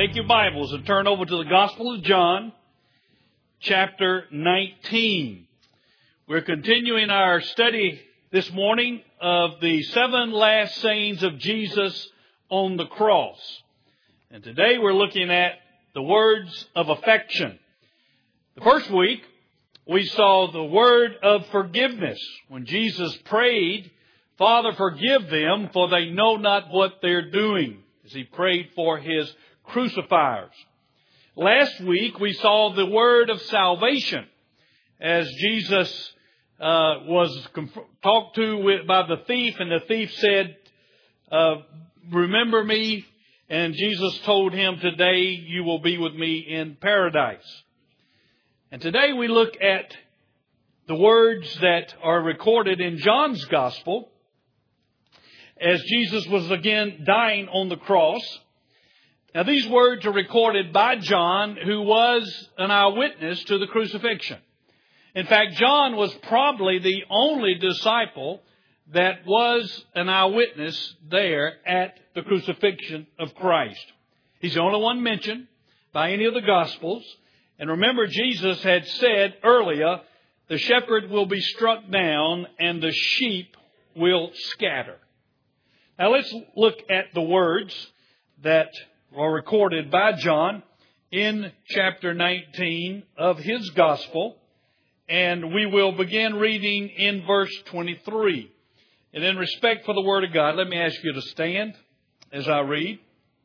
Take your Bibles and turn over to the Gospel of John, chapter 19. We're continuing our study this morning of the 7 last sayings of Jesus on the cross. And today we're looking at the words of affection. The first week, we saw the word of forgiveness. When Jesus prayed, "Father, forgive them, for they know not what they're doing," as he prayed for his crucifiers. Last week, we saw the word of salvation as Jesus was talked to by the thief, and the thief said, "Remember me." And Jesus told him, "Today you will be with me in paradise." And today we look at the words that are recorded in John's Gospel as Jesus was again dying on the cross. Now, these words are recorded by John, who was an eyewitness to the crucifixion. In fact, John was probably the only disciple that was an eyewitness there at the crucifixion of Christ. He's the only one mentioned by any of the Gospels. And remember, Jesus had said earlier, the shepherd will be struck down and the sheep will scatter. Now, let's look at the words that are recorded by John in chapter 19 of his Gospel. And we will begin reading in verse 23. And in respect for the Word of God, let me ask you to stand as I read.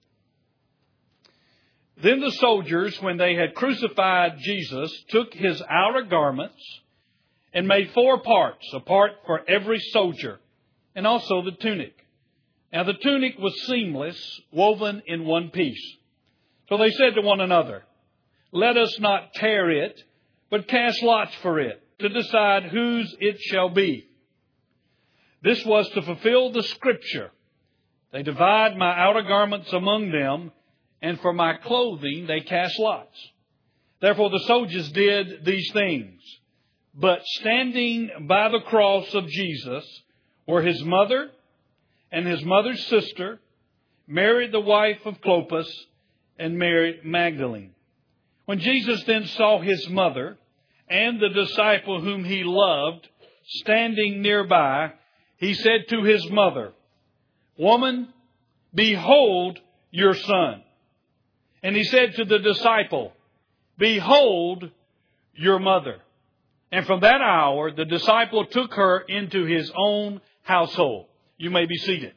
"Then the soldiers, when they had crucified Jesus, took his outer garments and made 4 parts, a part for every soldier, and also the tunic. Now the tunic was seamless, woven in one piece. So they said to one another, 'Let us not tear it, but cast lots for it, to decide whose it shall be.' This was to fulfill the scripture, 'They divide my outer garments among them, and for my clothing they cast lots.' Therefore the soldiers did these things. But standing by the cross of Jesus were his mother and his mother's sister, Mary the wife of Clopas, and Mary Magdalene. When Jesus then saw his mother and the disciple whom he loved standing nearby, he said to his mother, 'Woman, behold your son.' And he said to the disciple, 'Behold your mother.' And from that hour, the disciple took her into his own household." You may be seated.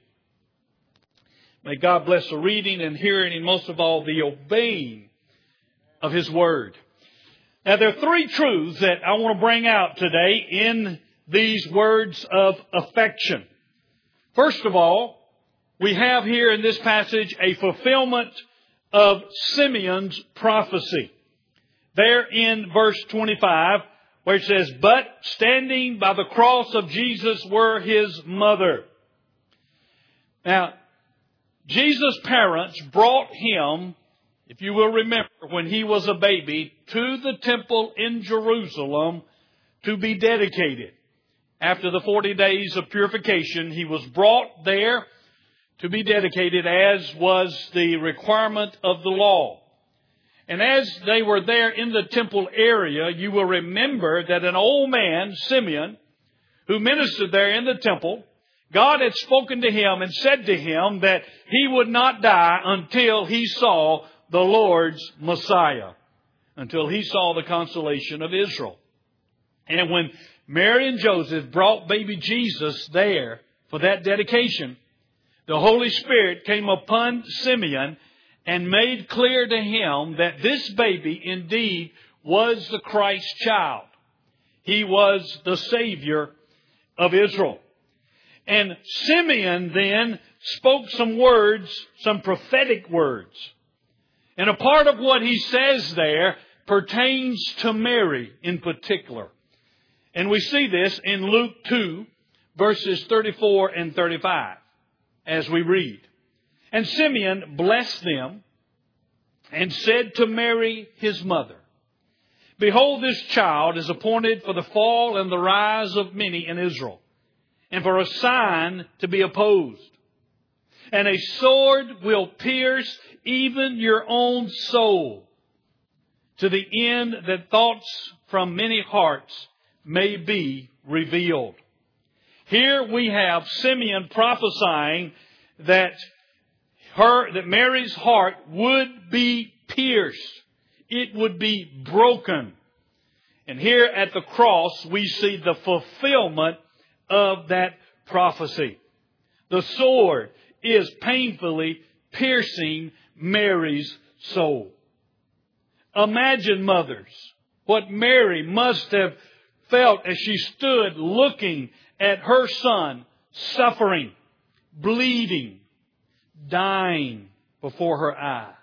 May God bless the reading and hearing, and most of all, the obeying of his word. Now, there are 3 truths that I want to bring out today in these words of affection. First of all, we have here in this passage a fulfillment of Simeon's prophecy. There in verse 25, where it says, "But standing by the cross of Jesus were his mother." Now, Jesus' parents brought him, if you will remember, when he was a baby, to the temple in Jerusalem to be dedicated. After the 40 days of purification, he was brought there to be dedicated, as was the requirement of the law. And as they were there in the temple area, you will remember that an old man, Simeon, who ministered there in the temple, God had spoken to him and said to him that he would not die until he saw the Lord's Messiah, until he saw the consolation of Israel. And when Mary and Joseph brought baby Jesus there for that dedication, the Holy Spirit came upon Simeon and made clear to him that this baby indeed was the Christ child. He was the Savior of Israel. And Simeon then spoke some words, some prophetic words. And a part of what he says there pertains to Mary in particular. And we see this in Luke 2, verses 34 and 35, as we read. "And Simeon blessed them and said to Mary, his mother, 'Behold, this child is appointed for the fall and the rise of many in Israel, and for a sign to be opposed. and a sword will pierce even your own soul, to the end that thoughts from many hearts may be revealed. Here we have Simeon prophesying that Mary's heart would be pierced. It would be broken. And here at the cross we see the fulfillment of that prophecy. The sword is painfully piercing Mary's soul. Imagine, mothers, what Mary must have felt as she stood looking at her son suffering, bleeding, dying before her eyes,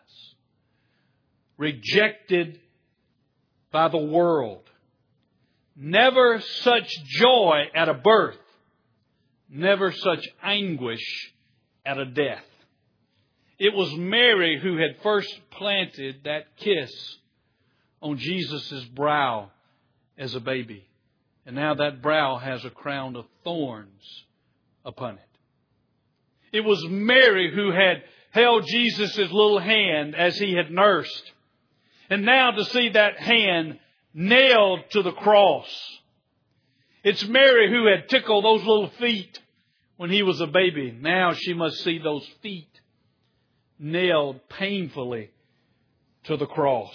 rejected by the world. Never such joy at a birth, never such anguish at a death. It was Mary who had first planted that kiss on Jesus' brow as a baby. And now that brow has a crown of thorns upon it. It was Mary who had held Jesus' little hand as he had nursed. And now to see that hand nailed to the cross. It's Mary who had tickled those little feet when he was a baby. Now she must see those feet nailed painfully to the cross.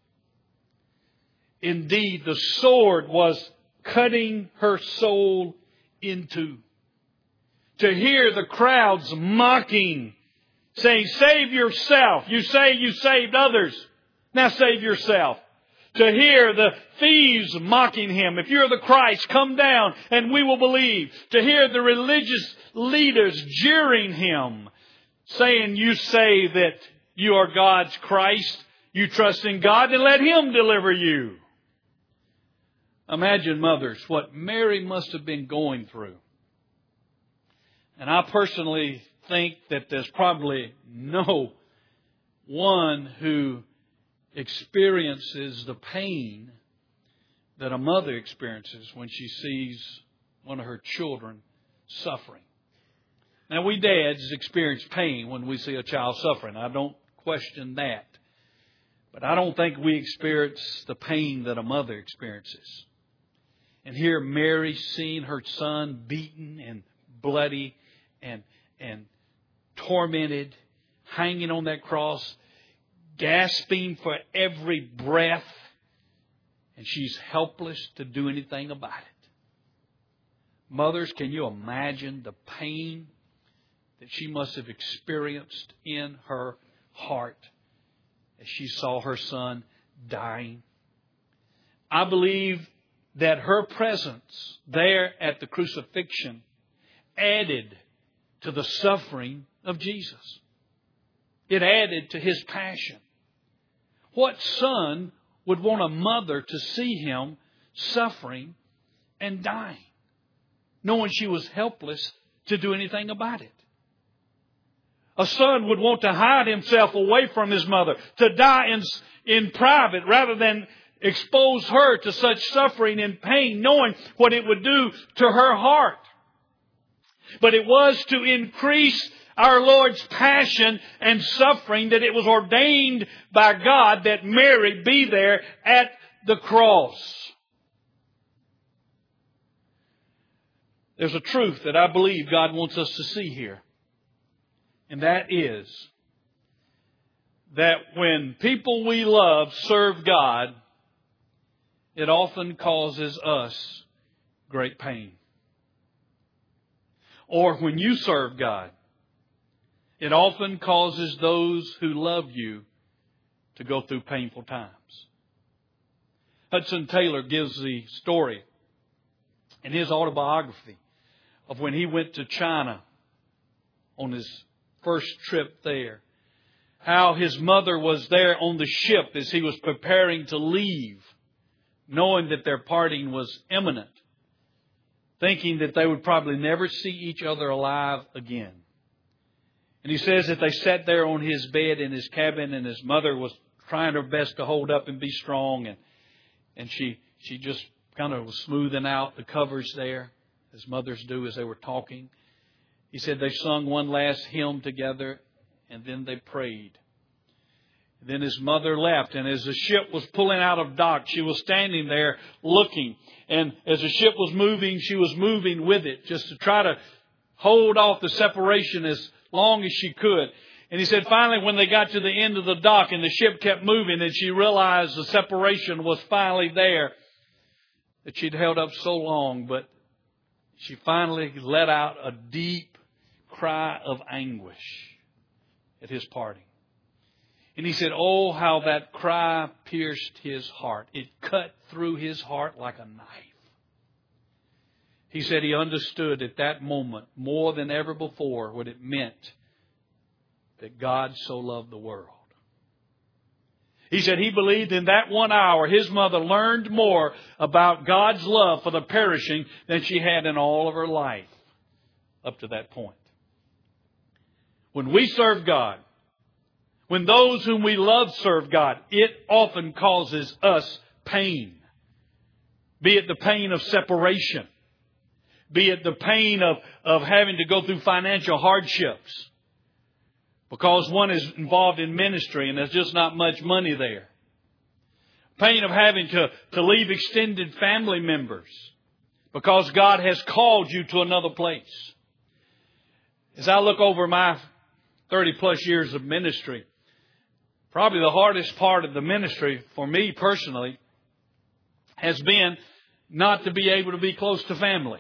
Indeed, the sword was cutting her soul in two. To hear the crowds mocking, saying, "Save yourself. You say you saved others. Now save yourself." To hear the thieves mocking him, "If you're the Christ, come down and we will believe." To hear the religious leaders jeering him, saying, "You say that you are God's Christ. You trust in God and let Him deliver you." Imagine, mothers, what Mary must have been going through. And I personally think that there's probably no one who experiences the pain that a mother experiences when she sees one of her children suffering. Now, we dads experience pain when we see a child suffering. I don't question that. But I don't think we experience the pain that a mother experiences. And here Mary, seeing her son beaten and bloody and tormented, hanging on that cross, gasping for every breath, and she's helpless to do anything about it. Mothers, can you imagine the pain that she must have experienced in her heart as she saw her son dying? I believe that her presence there at the crucifixion added to the suffering of Jesus. It added to His passion. What son would want a mother to see him suffering and dying, knowing she was helpless to do anything about it? A son would want to hide himself away from his mother, to die in private rather than expose her to such suffering and pain, knowing what it would do to her heart. But it was to increase our Lord's passion and suffering that it was ordained by God that Mary be there at the cross. There's a truth that I believe God wants us to see here. And that is that when people we love serve God, it often causes us great pain. Or when you serve God, it often causes those who love you to go through painful times. Hudson Taylor gives the story in his autobiography of when he went to China on his first trip there. How his mother was there on the ship as he was preparing to leave, knowing that their parting was imminent, thinking that they would probably never see each other alive again. And he says that they sat there on his bed in his cabin, and his mother was trying her best to hold up and be strong, and she just kind of was smoothing out the covers there, as mothers do as they were talking. He said they sung one last hymn together, and then they prayed. Then his mother left, and as the ship was pulling out of dock, she was standing there looking. And as the ship was moving, she was moving with it, just to try to hold off the separation as long as she could. And he said finally when they got to the end of the dock and the ship kept moving and she realized the separation was finally there, that she'd held up so long, but she finally let out a deep cry of anguish at his parting. And he said, oh, how that cry pierced his heart. It cut through his heart like a knife. He said he understood at that moment more than ever before what it meant that God so loved the world. He said he believed in that 1 hour his mother learned more about God's love for the perishing than she had in all of her life up to that point. When we serve God, when those whom we love serve God, it often causes us pain. Be it the pain of separation. Be it the pain of having to go through financial hardships. Because one is involved in ministry and there's just not much money there. Pain of having to leave extended family members. Because God has called you to another place. As I look over my 30 plus years of ministry, probably the hardest part of the ministry for me personally has been not to be able to be close to family.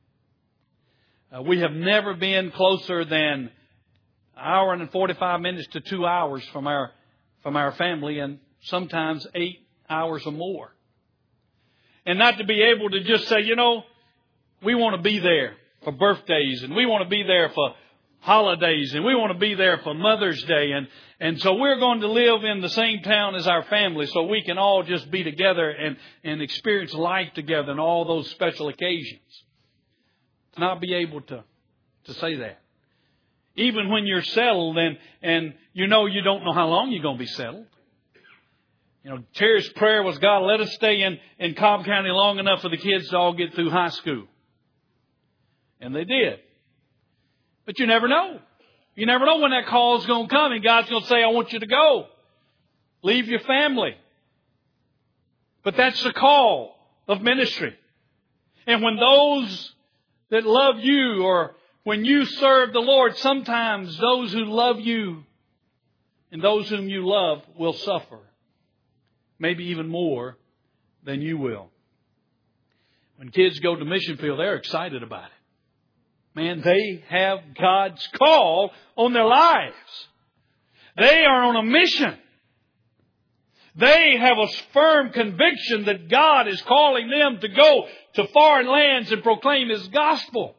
We have never been closer than an hour and 45 minutes to 2 hours from our family, and sometimes 8 hours or more. And not to be able to just say, we want to be there for birthdays, and we want to be there for holidays, and we want to be there for Mother's Day, and so we're going to live in the same town as our family so we can all just be together and experience life together and all those special occasions. To not be able to say that. Even when you're settled and you don't know how long you're going to be settled. Terry's prayer was, God, let us stay in Cobb County long enough for the kids to all get through high school. And they did. But you never know. You never know when that call is going to come and God's going to say, I want you to go. Leave your family. But that's the call of ministry. And when those that love you, or when you serve the Lord, sometimes those who love you and those whom you love will suffer. Maybe even more than you will. When kids go to mission field, they're excited about it. Man, they have God's call on their lives. They are on a mission. They have a firm conviction that God is calling them to go to foreign lands and proclaim His gospel.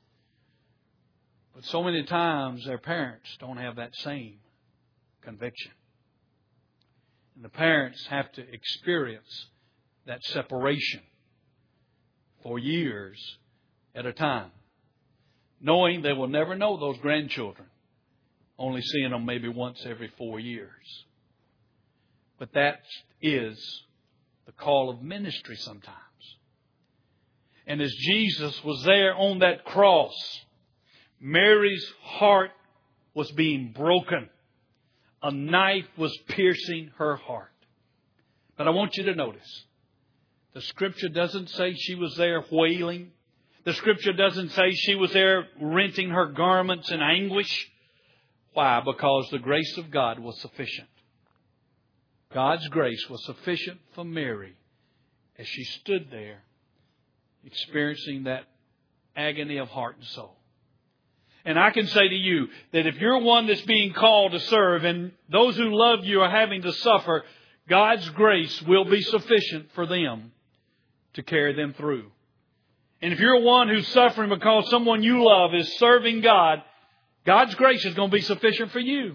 But so many times their parents don't have that same conviction. And the parents have to experience that separation for years at a time, knowing they will never know those grandchildren, only seeing them maybe once every 4 years. But that is the call of ministry sometimes. And as Jesus was there on that cross, Mary's heart was being broken. A knife was piercing her heart. But I want you to notice, the Scripture doesn't say she was there wailing. The Scripture doesn't say she was there renting her garments in anguish. Why? Because the grace of God was sufficient. God's grace was sufficient for Mary as she stood there experiencing that agony of heart and soul. And I can say to you that if you're one that's being called to serve and those who love you are having to suffer, God's grace will be sufficient for them to carry them through. And if you're one who's suffering because someone you love is serving God, God's grace is going to be sufficient for you.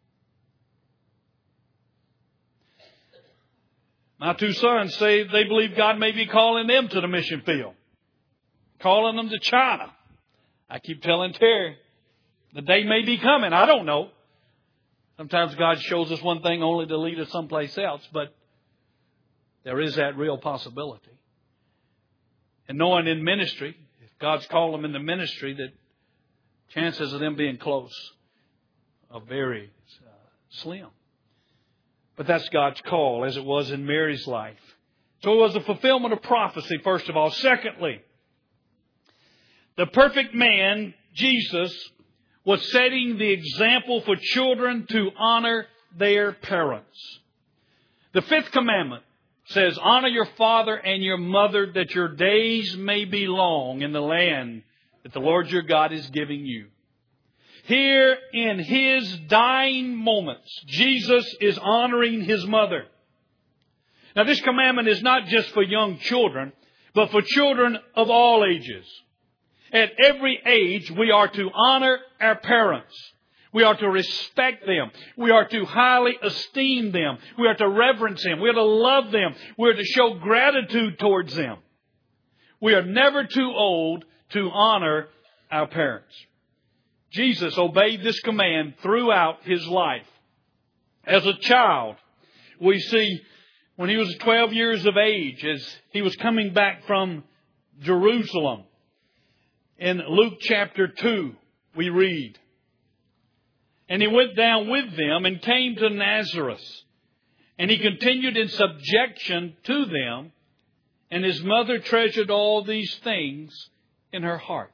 My two sons say they believe God may be calling them to the mission field. Calling them to China. I keep telling Terry, the day may be coming. I don't know. Sometimes God shows us one thing only to lead us someplace else. But there is that real possibility. And knowing in ministry, if God's called them in the ministry, that Chances of them being close are very slim. But that's God's call, as it was in Mary's life. So it was a fulfillment of prophecy, first of all. Secondly, the perfect man, Jesus, was setting the example for children to honor their parents. The fifth commandment says, honor your father and your mother, that your days may be long in the land that the Lord your God is giving you. Here in His dying moments, Jesus is honoring His mother. Now, this commandment is not just for young children, but for children of all ages. At every age, we are to honor our parents. We are to respect them. We are to highly esteem them. We are to reverence them. We are to love them. We are to show gratitude towards them. We are never too old to honor our parents. Jesus obeyed this command throughout His life. As a child, we see when He was 12 years of age, as He was coming back from Jerusalem, in Luke chapter 2, we read, and He went down with them and came to Nazareth. And He continued in subjection to them. And His mother treasured all these things in her heart.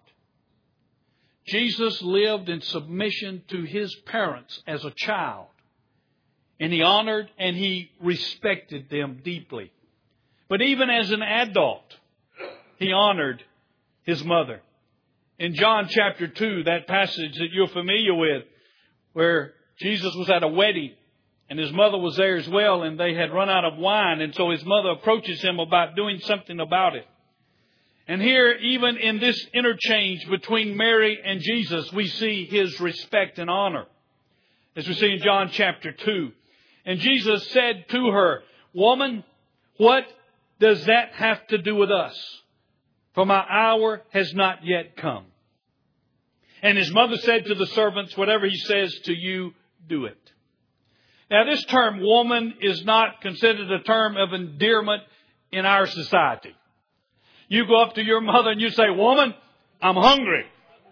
Jesus lived in submission to His parents as a child. And He honored and He respected them deeply. But even as an adult, He honored His mother. In John chapter 2, that passage that you're familiar with, where Jesus was at a wedding and His mother was there as well, and they had run out of wine, and so His mother approaches Him about doing something about it. And here, even in this interchange between Mary and Jesus, we see His respect and honor, as we see in John chapter 2. And Jesus said to her, "Woman, what does that have to do with us? For my hour has not yet come." And His mother said to the servants, "Whatever He says to you, do it." Now, this term woman is not considered a term of endearment in our society. You go up to your mother and you say, "Woman, I'm hungry."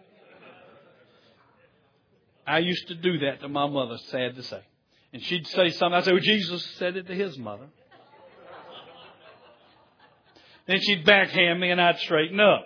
I used to do that to my mother, sad to say. And she'd say something. I'd say, "Well, Jesus said it to His mother." Then she'd backhand me and I'd straighten up.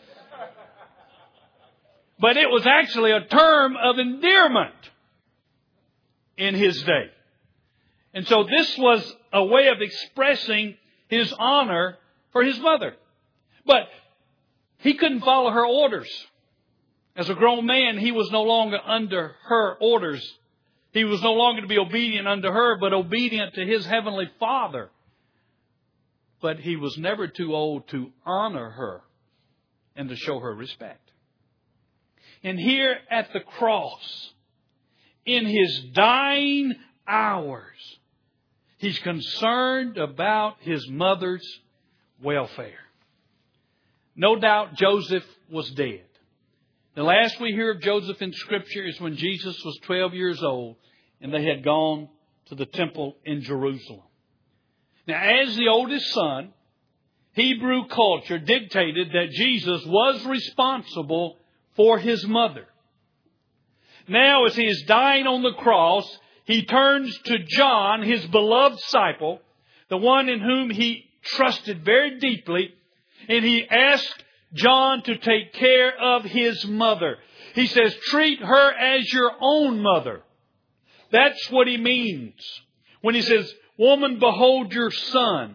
But it was actually a term of endearment in His day. And so this was a way of expressing His honor for His mother. But He couldn't follow her orders. As a grown man, He was no longer under her orders. He was no longer to be obedient unto her, but obedient to His heavenly Father. But He was never too old to honor her and to show her respect. And here at the cross, in His dying hours, He's concerned about His mother's welfare. No doubt Joseph was dead. The last we hear of Joseph in Scripture is when Jesus was 12 years old and they had gone to the temple in Jerusalem. Now, as the oldest son, Hebrew culture dictated that Jesus was responsible for His mother. Now, as He is dying on the cross, He turns to John, His beloved disciple, the one in whom He trusted very deeply, and He asked John to take care of his mother. He says, "Treat her as your own mother." That's what He means when He says, "Woman, behold your son."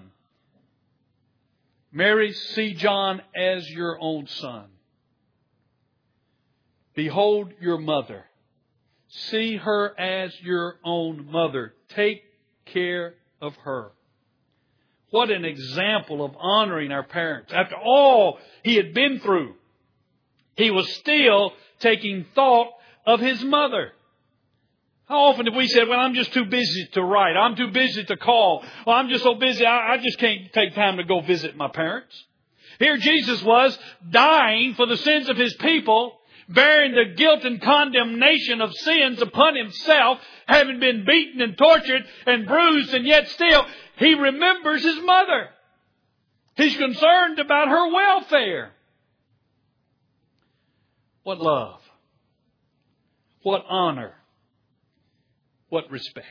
Mary, see John as your own son. Behold your mother. See her as your own mother. Take care of her. What an example of honoring our parents. After all he had been through, he was still taking thought of his mother. How often have we said, "Well, I'm just too busy to write. I'm too busy to call. Well, I'm just so busy, I just can't take time to go visit my parents." Here Jesus was dying for the sins of His people, bearing the guilt and condemnation of sins upon Himself, having been beaten and tortured and bruised, and yet still He remembers His mother. He's concerned about her welfare. What love. what honor, what respect.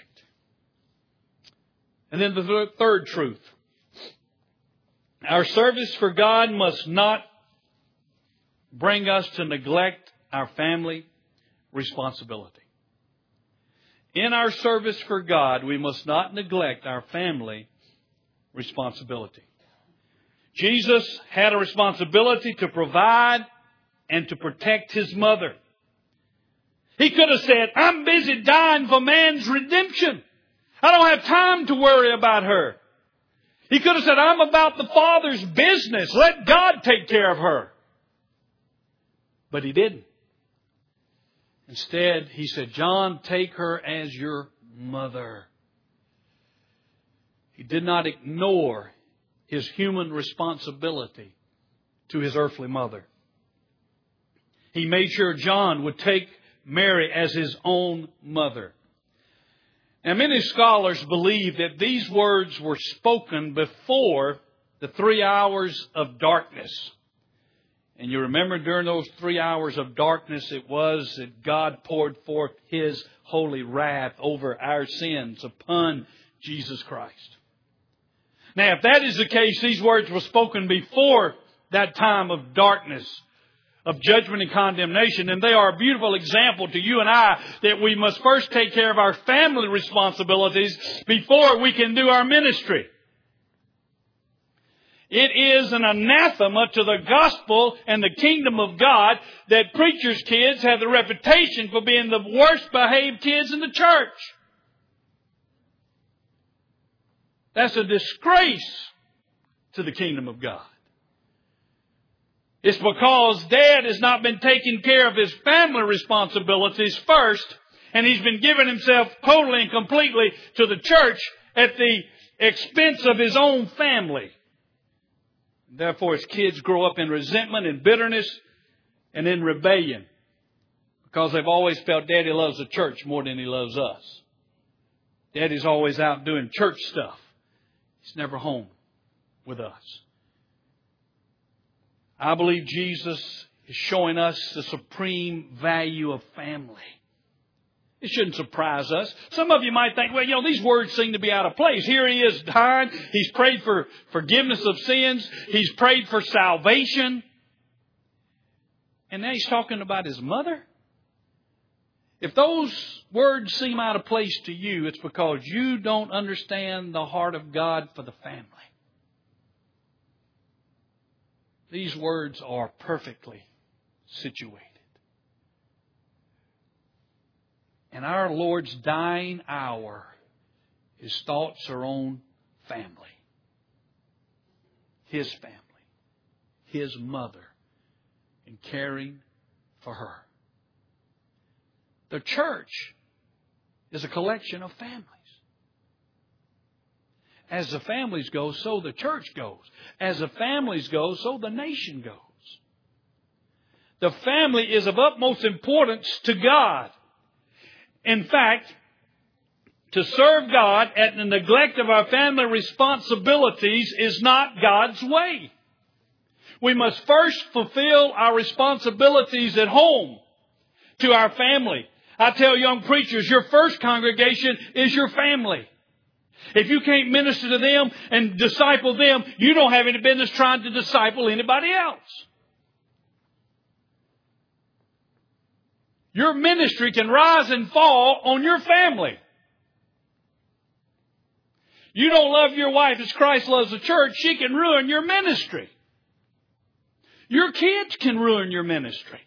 And then the third truth. Our service for God must not bring us to neglect our family responsibility. In our service for God, we must not neglect our family responsibility. Jesus had a responsibility to provide and to protect His mother. He could have said, I'm busy dying for man's redemption. I don't have time to worry about her. He could have said, I'm about the Father's business. Let God take care of her. But He didn't. Instead, He said, John, take her as your mother. He did not ignore His human responsibility to His earthly mother. He made sure John would take Mary as His own mother. Now, many scholars believe that these words were spoken before the 3 hours of darkness. And you remember during those 3 hours of darkness, it was that God poured forth His holy wrath over our sins upon Jesus Christ. Now, if that is the case, these words were spoken before that time of darkness, of judgment and condemnation. And they are a beautiful example to you and I that we must first take care of our family responsibilities before we can do our ministry. It is an anathema to the gospel and the kingdom of God that preachers' kids have the reputation for being the worst behaved kids in the church. That's a disgrace to the kingdom of God. It's because Dad has not been taking care of his family responsibilities first, and he's been giving himself totally and completely to the church at the expense of his own family. Therefore, his kids grow up in resentment and bitterness and in rebellion because they've always felt Daddy loves the church more than he loves us. Daddy's always out doing church stuff. He's never home with us. I believe Jesus is showing us the supreme value of family. It shouldn't surprise us. Some of you might think, well, these words seem to be out of place. Here He is dying. He's prayed for forgiveness of sins. He's prayed for salvation. And now He's talking about His mother. If those words seem out of place to you, it's because you don't understand the heart of God for the family. These words are perfectly situated. In our Lord's dying hour, His thoughts are on family. His family. His mother. And caring for her. The church is a collection of families. As the families go, so the church goes. As the families go, so the nation goes. The family is of utmost importance to God. In fact, to serve God at the neglect of our family responsibilities is not God's way. We must first fulfill our responsibilities at home to our family. I tell young preachers, your first congregation is your family. If you can't minister to them and disciple them, you don't have any business trying to disciple anybody else. Your ministry can rise and fall on your family. You don't love your wife as Christ loves the church, she can ruin your ministry. Your kids can ruin your ministry.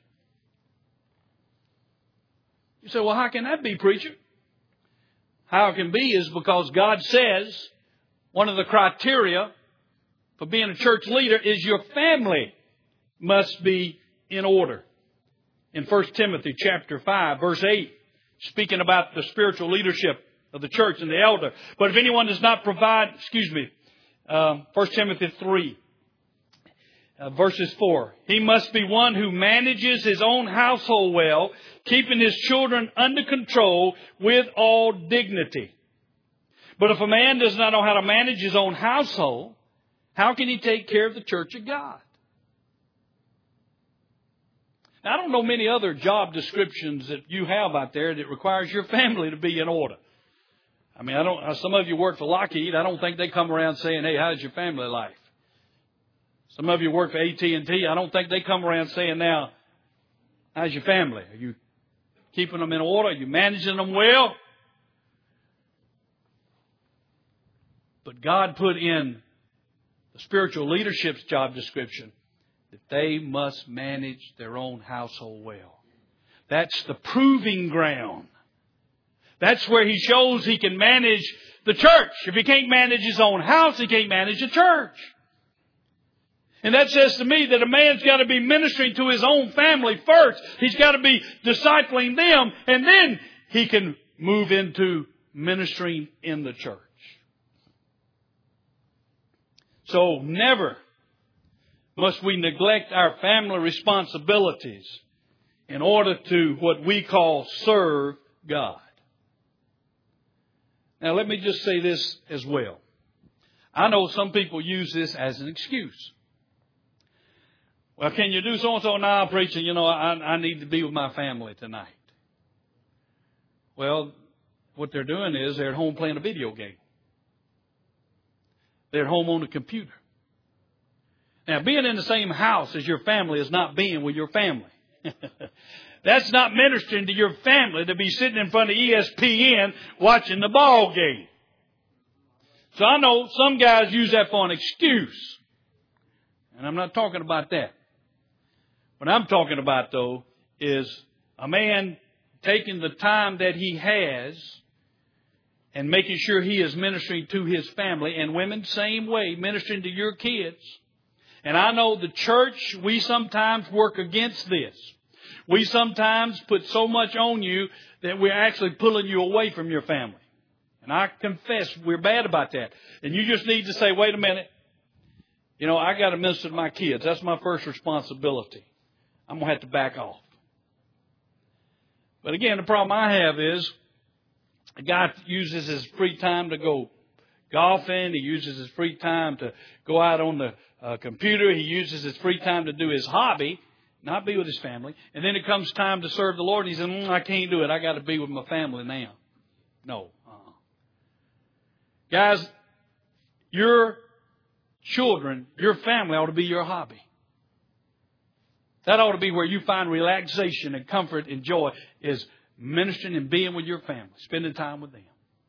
You say, well, how can that be, preacher? How it can be is because God says one of the criteria for being a church leader is your family must be in order. In 1 Timothy chapter 5, verse 8, speaking about the spiritual leadership of the church and the elder. But if anyone does not provide, 1 Timothy 3, verses 4. He must be one who manages his own household well, keeping his children under control with all dignity. But if a man does not know how to manage his own household, how can he take care of the church of God? Now, I don't know many other job descriptions that you have out there that requires your family to be in order. I mean, some of you work for Lockheed. I don't think they come around saying, hey, how's your family life? Some of you work for AT&T. I don't think they come around saying, now, how's your family? Are you keeping them in order? Are you managing them well? But God put in the spiritual leadership's job description that they must manage their own household well. That's the proving ground. That's where He shows He can manage the church. If He can't manage His own house, He can't manage the church. And that says to me that a man's got to be ministering to his own family first. He's got to be discipling them, and then he can move into ministering in the church. So never must we neglect our family responsibilities in order to what we call serve God. Now let me just say this as well. I know some people use this as an excuse. Well, can you do so-and-so? Now, preacher, I need to be with my family tonight. Well, what they're doing is they're at home playing a video game. They're at home on the computer. Now, being in the same house as your family is not being with your family. That's not ministering to your family to be sitting in front of ESPN watching the ball game. So I know some guys use that for an excuse. And I'm not talking about that. What I'm talking about, though, is a man taking the time that he has and making sure he is ministering to his family. And women, same way, ministering to your kids. And I know the church, we sometimes work against this. We sometimes put so much on you that we're actually pulling you away from your family. And I confess we're bad about that. And you just need to say, wait a minute. I got to minister to my kids. That's my first responsibility. I'm going to have to back off. But again, the problem I have is a guy uses his free time to go golfing. He uses his free time to go out on the computer. He uses his free time to do his hobby, not be with his family. And then it comes time to serve the Lord. And he says, I can't do it. I got to be with my family now. No. Guys, your children, your family ought to be your hobby. That ought to be where you find relaxation and comfort and joy, is ministering and being with your family, spending time with them.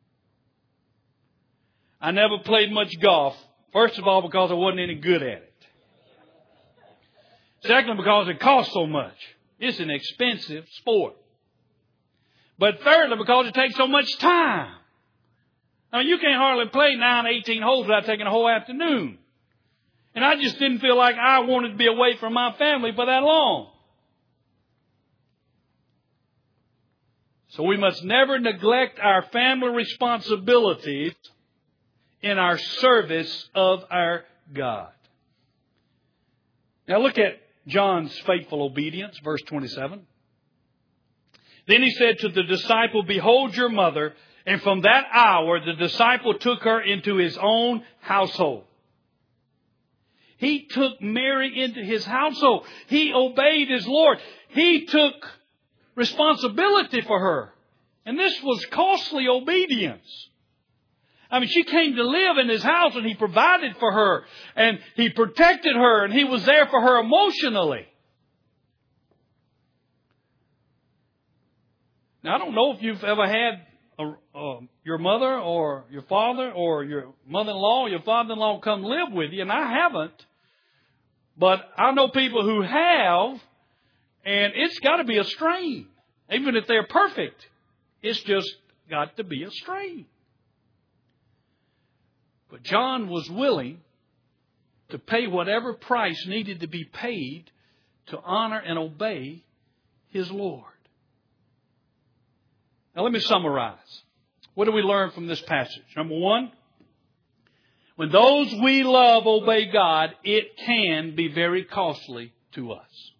I never played much golf, first of all, because I wasn't any good at it. Secondly, because it costs so much. It's an expensive sport. But thirdly, because it takes so much time. I mean, you can't hardly play 9, 18 holes without taking a whole afternoon. And I just didn't feel like I wanted to be away from my family for that long. So we must never neglect our family responsibilities in our service of our God. Now look at John's faithful obedience, verse 27. Then he said to the disciple, behold your mother. And from that hour, the disciple took her into his own household. He took Mary into his household. He obeyed his Lord. He took responsibility for her. And this was costly obedience. I mean, she came to live in his house and he provided for her and he protected her and he was there for her emotionally. Now, I don't know if you've ever had your mother or your father or your mother-in-law or your father-in-law come live with you, and I haven't. But I know people who have, and it's got to be a strain. Even if they're perfect, it's just got to be a strain. But John was willing to pay whatever price needed to be paid to honor and obey his Lord. Now let me summarize. What do we learn from this passage? Number one, when those we love obey God, it can be very costly to us.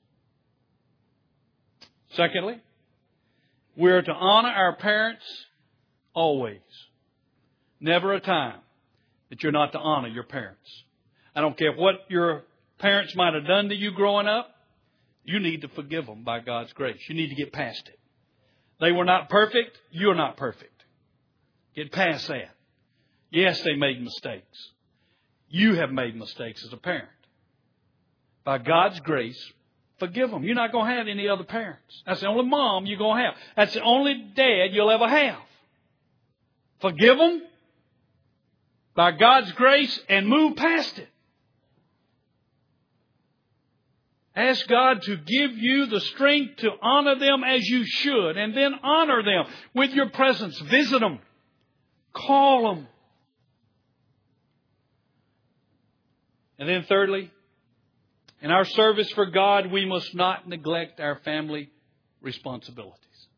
Secondly, we are to honor our parents always. Never a time that you're not to honor your parents. I don't care what your parents might have done to you growing up. You need to forgive them by God's grace. You need to get past it. They were not perfect. You're not perfect. Get past that. Yes, they made mistakes. You have made mistakes as a parent. By God's grace, forgive them. You're not going to have any other parents. That's the only mom you're going to have. That's the only dad you'll ever have. Forgive them by God's grace and move past it. Ask God to give you the strength to honor them as you should, and then honor them with your presence. Visit them. Call them. And then thirdly, in our service for God, we must not neglect our family responsibilities.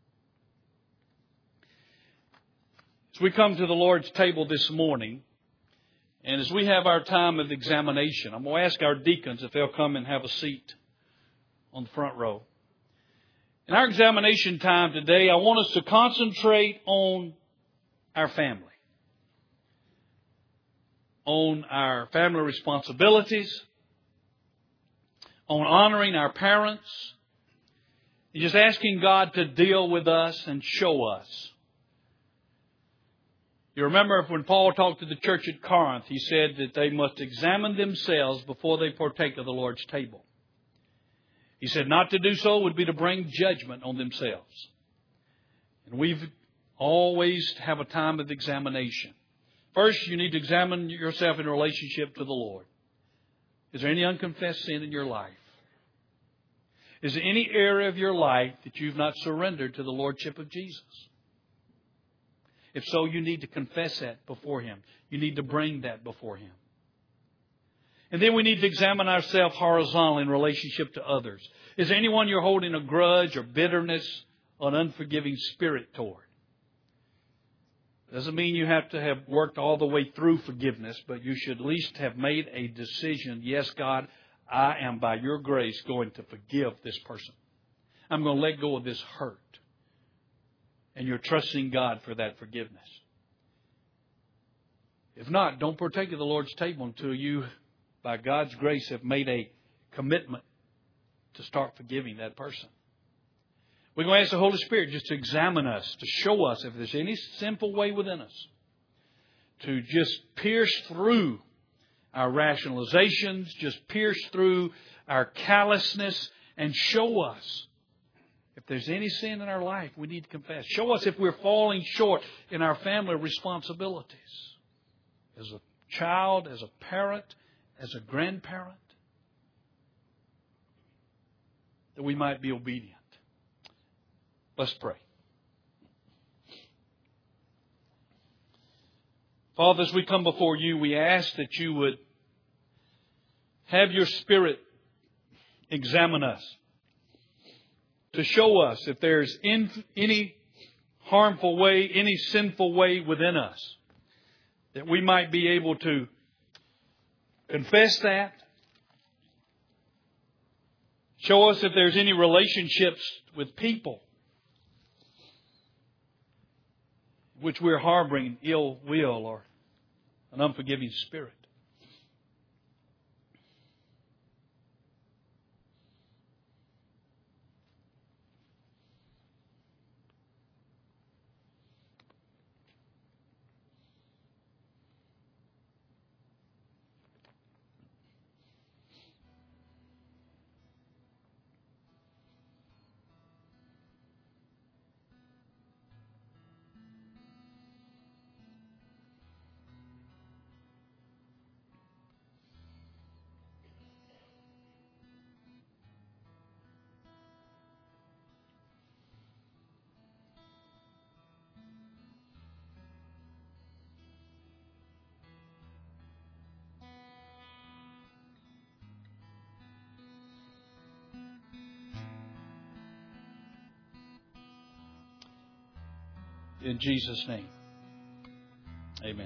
As we come to the Lord's table this morning, and as we have our time of examination, I'm going to ask our deacons if they'll come and have a seat on the front row. In our examination time today, I want us to concentrate on our family. On our family responsibilities. On honoring our parents. And just asking God to deal with us and show us. You remember when Paul talked to the church at Corinth, he said that they must examine themselves before they partake of the Lord's table. He said not to do so would be to bring judgment on themselves. And we've always have a time of examination. First, you need to examine yourself in relationship to the Lord. Is there any unconfessed sin in your life? Is there any area of your life that you've not surrendered to the Lordship of Jesus? If so, you need to confess that before Him. You need to bring that before Him. And then we need to examine ourselves horizontally in relationship to others. Is there anyone you're holding a grudge or bitterness or an unforgiving spirit toward? Doesn't mean you have to have worked all the way through forgiveness, but you should at least have made a decision. Yes, God, I am by your grace going to forgive this person. I'm going to let go of this hurt. And you're trusting God for that forgiveness. If not, don't partake of the Lord's table until you, by God's grace, have made a commitment to start forgiving that person. We're going to ask the Holy Spirit just to examine us, to show us if there's any sinful way within us, to just pierce through our rationalizations, just pierce through our callousness, and show us if there's any sin in our life we need to confess. Show us if we're falling short in our family responsibilities. As a child, as a parent, as a grandparent, that we might be obedient. Let's pray. Father, as we come before you, we ask that you would have your Spirit examine us, to show us if there's any harmful way, any sinful way within us, that we might be able to confess that. Show us if there's any relationships with people which we're harboring ill will or an unforgiving spirit. In Jesus' name. Amen.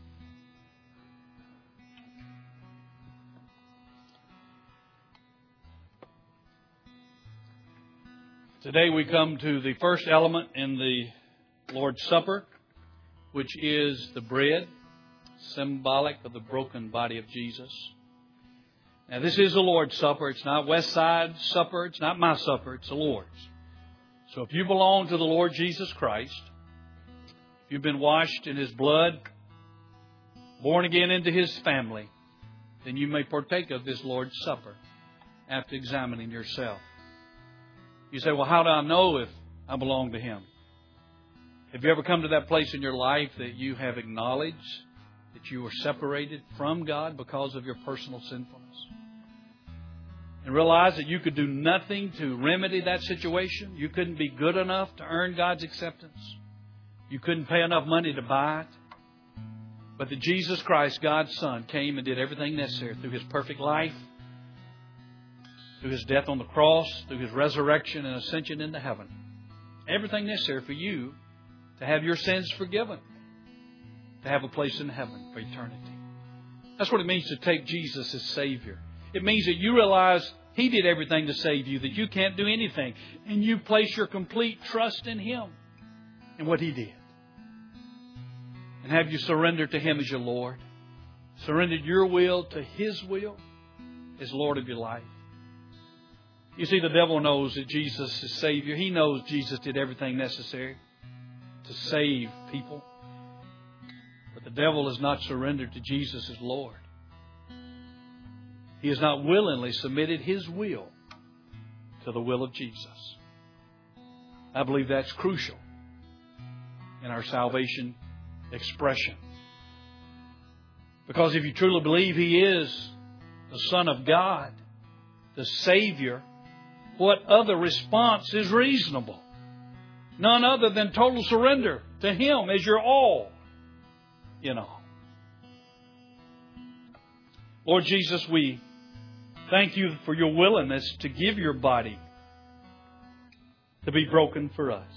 Today we come to the first element in the Lord's Supper, which is the bread, symbolic of the broken body of Jesus. Now, this is the Lord's Supper. It's not West Side supper. It's not my supper. It's the Lord's. So if you belong to the Lord Jesus Christ, if you've been washed in His blood, born again into His family, then you may partake of this Lord's Supper after examining yourself. You say, well, how do I know if I belong to Him? Have you ever come to that place in your life that you have acknowledged that you were separated from God because of your personal sinfulness? And realize that you could do nothing to remedy that situation. You couldn't be good enough to earn God's acceptance. You couldn't pay enough money to buy it. But that Jesus Christ, God's Son, came and did everything necessary through His perfect life, through His death on the cross, through His resurrection and ascension into heaven. Everything necessary for you to have your sins forgiven, to have a place in heaven for eternity. That's what it means to take Jesus as Savior. It means that you realize He did everything to save you, that you can't do anything. And you place your complete trust in Him and what He did. And have you surrendered to Him as your Lord? Surrendered your will to His will as Lord of your life. You see, the devil knows that Jesus is Savior. He knows Jesus did everything necessary to save people. But the devil has not surrendered to Jesus as Lord. He has not willingly submitted his will to the will of Jesus. I believe that's crucial in our salvation expression. Because if you truly believe He is the Son of God, the Savior, what other response is reasonable? None other than total surrender to Him as your all. Lord Jesus, we thank You for Your willingness to give Your body to be broken for us.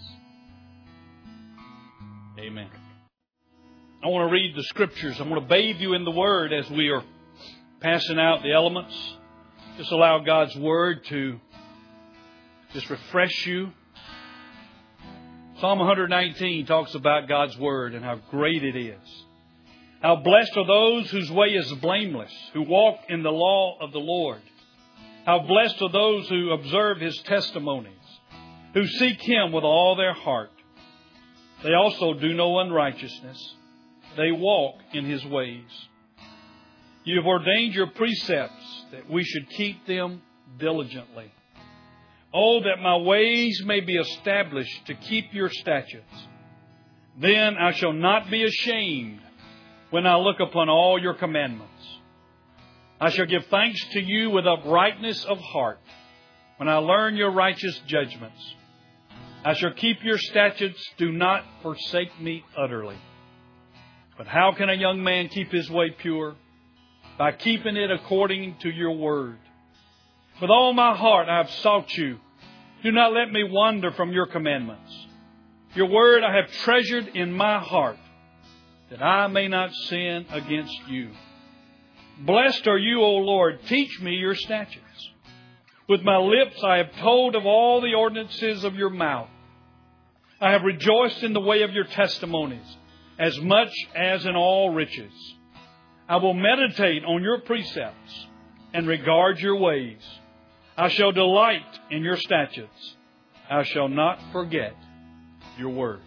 Amen. I want to read the Scriptures. I want to bathe you in the Word as we are passing out the elements. Just allow God's Word to just refresh you. Psalm 119 talks about God's Word and how great it is. How blessed are those whose way is blameless, who walk in the law of the Lord. How blessed are those who observe His testimonies, who seek Him with all their heart. They also do no unrighteousness. They walk in His ways. You have ordained Your precepts that we should keep them diligently. Oh, that my ways may be established to keep Your statutes. Then I shall not be ashamed when I look upon all Your commandments. I shall give thanks to You with uprightness of heart when I learn Your righteous judgments. I shall keep Your statutes. Do not forsake me utterly. But how can a young man keep his way pure? By keeping it according to Your word. With all my heart I have sought You. Do not let me wander from Your commandments. Your word I have treasured in my heart, that I may not sin against You. Blessed are You, O Lord. Teach me Your statutes. With my lips I have told of all the ordinances of Your mouth. I have rejoiced in the way of Your testimonies, as much as in all riches. I will meditate on Your precepts and regard Your ways. I shall delight in Your statutes. I shall not forget Your word.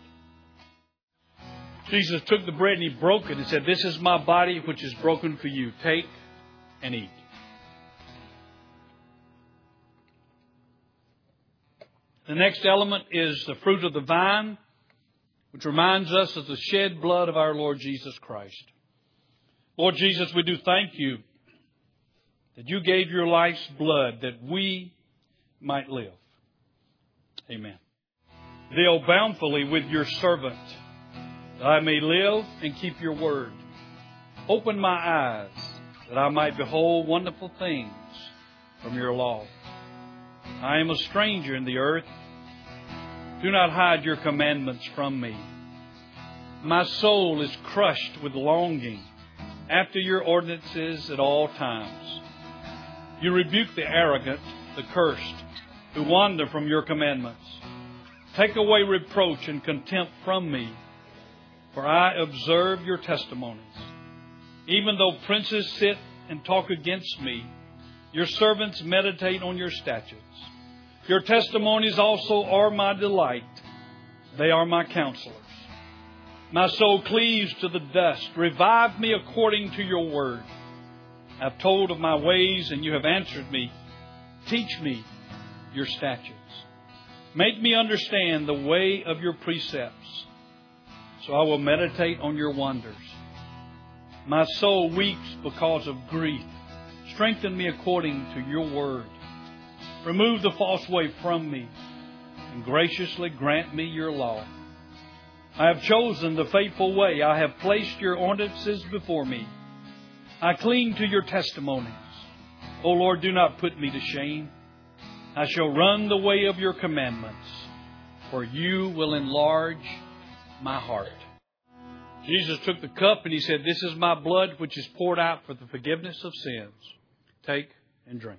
Jesus took the bread and He broke it and said, this is my body which is broken for you. Take and eat. The next element is the fruit of the vine, which reminds us of the shed blood of our Lord Jesus Christ. Lord Jesus, we do thank You that You gave Your life's blood that we might live. Amen. Deal bountifully with Your servant, that I may live and keep Your word. Open my eyes, that I might behold wonderful things from Your law. I am a stranger in the earth. Do not hide Your commandments from me. My soul is crushed with longing after Your ordinances at all times. You rebuke the arrogant, the cursed, who wander from Your commandments. Take away reproach and contempt from me, for I observe Your testimonies. Even though princes sit and talk against me, Your servants meditate on your statutes. Your testimonies also are my delight. They are my counselors. My soul cleaves to the dust. Revive me according to your word. I have told of my ways, and you have answered me. Teach me your statutes. Make me understand the way of your precepts, so I will meditate on your wonders. My soul weeps because of grief. Strengthen me according to your word. Remove the false way from me, and graciously grant me your law. I have chosen the faithful way. I have placed your ordinances before me. I cling to your testimonies. O Lord, do not put me to shame. I shall run the way of your commandments, for you will enlarge my heart. Jesus took the cup and He said, this is my blood which is poured out for the forgiveness of sins. Take and drink.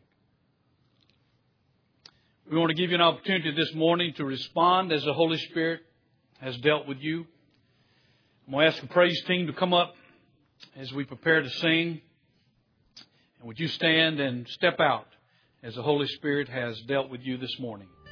We want to give you an opportunity this morning to respond as the Holy Spirit has dealt with you. I'm going to ask the praise team to come up as we prepare to sing. And would you stand and step out as the Holy Spirit has dealt with you this morning?